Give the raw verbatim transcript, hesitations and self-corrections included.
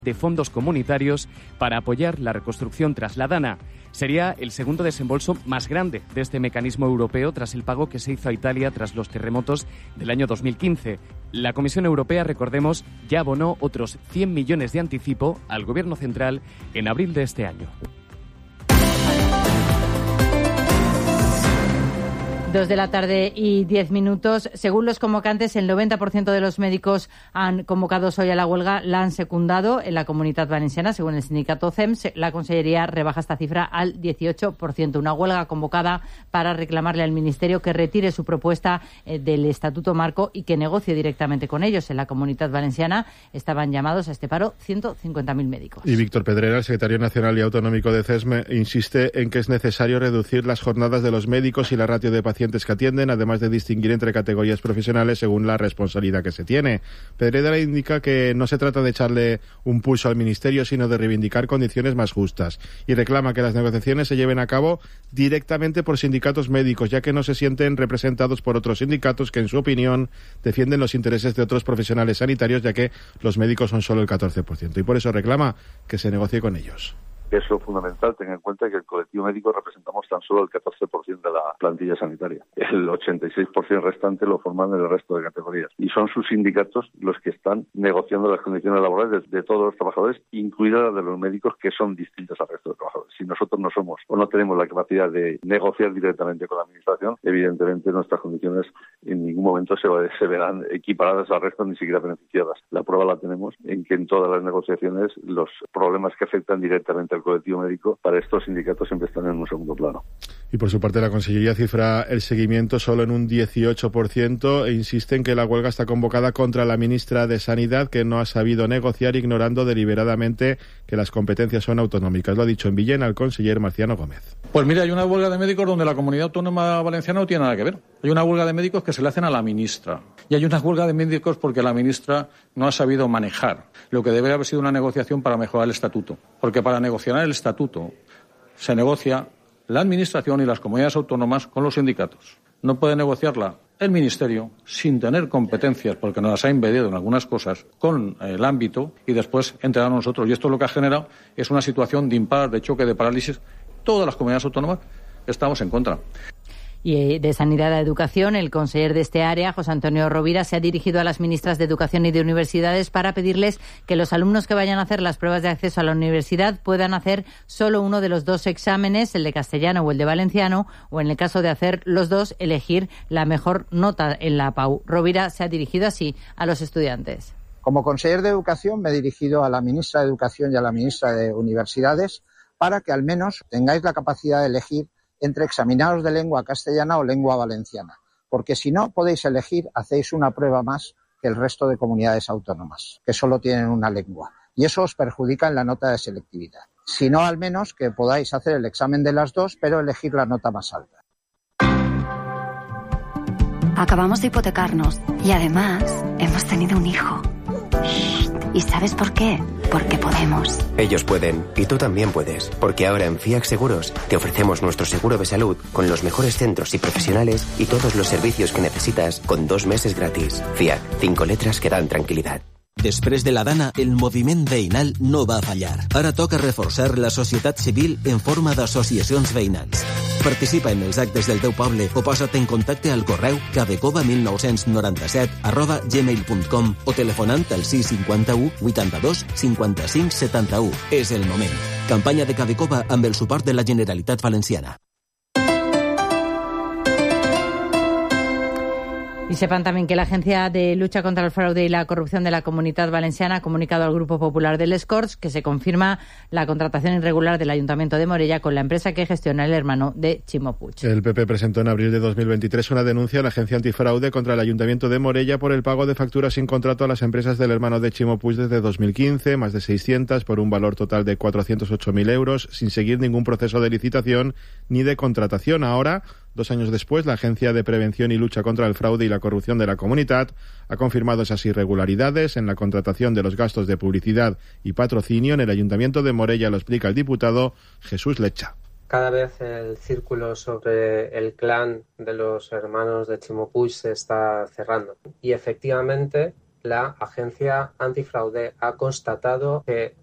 de fondos comunitarios para apoyar la reconstrucción tras la Dana. Sería el segundo desembolso más grande de este mecanismo europeo tras el pago que se hizo a Italia tras los terremotos del año dos mil quince. La Comisión Europea, recordemos, ya abonó otros cien millones de anticipo al Gobierno central en abril de este año. Dos de la tarde y diez minutos. Según los convocantes, el noventa por ciento de los médicos han convocados hoy a la huelga la han secundado en la Comunitat Valenciana. Según el sindicato C E M, la Consellería rebaja esta cifra al dieciocho por ciento. Una huelga convocada para reclamarle al Ministerio que retire su propuesta eh, del Estatuto Marco y que negocie directamente con ellos. En la Comunitat Valenciana estaban llamados a este paro ciento cincuenta mil médicos. Y Víctor Pedrera, el secretario nacional y autonómico de C E S M, insiste en que es necesario reducir las jornadas de los médicos y la ratio de pacientes que atienden, además de distinguir entre categorías profesionales según la responsabilidad que se tiene. Pedrera indica que no se trata de echarle un pulso al Ministerio, sino de reivindicar condiciones más justas, y reclama que las negociaciones se lleven a cabo directamente por sindicatos médicos, ya que no se sienten representados por otros sindicatos que, en su opinión, defienden los intereses de otros profesionales sanitarios, ya que los médicos son solo el catorce por ciento, y por eso reclama que se negocie con ellos. Es lo fundamental, ten en cuenta que el colectivo médico representamos tan solo el catorce por ciento de la plantilla sanitaria. El ochenta y seis por ciento restante lo forman el resto de categorías. Y son sus sindicatos los que están negociando las condiciones laborales de, de todos los trabajadores, incluidas las de los médicos, que son distintas al resto de trabajadores. Si nosotros no somos o no tenemos la capacidad de negociar directamente con la Administración, evidentemente nuestras condiciones en ningún momento se, se verán equiparadas al resto, ni siquiera beneficiadas. La prueba la tenemos en que en todas las negociaciones los problemas que afectan directamente al colectivo médico, para estos sindicatos siempre están en un segundo plano. Y por su parte la Consellería cifra el seguimiento solo en un dieciocho por ciento e insiste en que la huelga está convocada contra la ministra de Sanidad, que no ha sabido negociar, ignorando deliberadamente que las competencias son autonómicas. Lo ha dicho en Villena el conseller Marciano Gómez. Pues mira, hay una huelga de médicos donde la Comunidad Autónoma Valenciana no tiene nada que ver. Hay una huelga de médicos que se le hacen a la ministra. Y hay una huelga de médicos porque la ministra no ha sabido manejar lo que debe haber sido una negociación para mejorar el estatuto. Porque para negociar el estatuto se negocia la Administración y las comunidades autónomas con los sindicatos. No puede negociarla el Ministerio sin tener competencias, porque nos las ha impedido en algunas cosas, con el ámbito y después entregar a nosotros. Y esto lo que ha generado es una situación de impar, de choque, de parálisis. Todas las comunidades autónomas estamos en contra. Y de Sanidad a Educación, el conseller de este área, José Antonio Rovira, se ha dirigido a las ministras de Educación y de Universidades para pedirles que los alumnos que vayan a hacer las pruebas de acceso a la universidad puedan hacer solo uno de los dos exámenes, el de castellano o el de valenciano, o en el caso de hacer los dos, elegir la mejor nota en la P A U. Rovira se ha dirigido así a los estudiantes. Como conseller de Educación me he dirigido a la ministra de Educación y a la ministra de Universidades para que al menos tengáis la capacidad de elegir entre examinados de lengua castellana o lengua valenciana, porque si no podéis elegir, hacéis una prueba más que el resto de comunidades autónomas, que solo tienen una lengua, y eso os perjudica en la nota de selectividad. Si no, al menos que podáis hacer el examen de las dos, pero elegir la nota más alta. Acabamos de hipotecarnos y además hemos tenido un hijo. ¿Y sabes por qué? Porque podemos. Ellos pueden y tú también puedes, porque ahora en FIAC Seguros te ofrecemos nuestro seguro de salud con los mejores centros y profesionales y todos los servicios que necesitas con dos meses gratis. FIAC, cinco letras que dan tranquil·litat. Després de la Dana, el moviment veïnal no va fallar. Ara toca reforçar la societat civil en forma d'associacions veïnals. Participa en els actes del teu poble o posa't en contacte al correu cavecova mil nou-cents noranta-set arroba gmail punt com o telefonant al sis cinquanta-u vuitanta-dos cinquanta-cinc setanta-u. És el moment. Campanya de Cavecova amb el suport de la Generalitat Valenciana. Y sepan también que la Agencia de Lucha contra el Fraude y la Corrupción de la Comunitat Valenciana ha comunicado al Grupo Popular de Les Corts que se confirma la contratación irregular del Ayuntamiento de Morella con la empresa que gestiona el hermano de Ximo Puig. El P P presentó en abril de dos mil veintitrés una denuncia a la Agencia Antifraude contra el Ayuntamiento de Morella por el pago de facturas sin contrato a las empresas del hermano de Ximo Puig desde dos mil quince, más de seiscientas, por un valor total de cuatrocientos ocho mil euros, sin seguir ningún proceso de licitación ni de contratación. Ahora, dos años después, la Agencia de Prevención y Lucha contra el Fraude y la Corrupción de la Comunitat ha confirmado esas irregularidades en la contratación de los gastos de publicidad y patrocinio en el Ayuntamiento de Morella, lo explica el diputado Jesús Lecha. Cada vez el círculo sobre el clan de los hermanos de Ximo Puig se está cerrando. Y efectivamente la agencia antifraude ha constatado que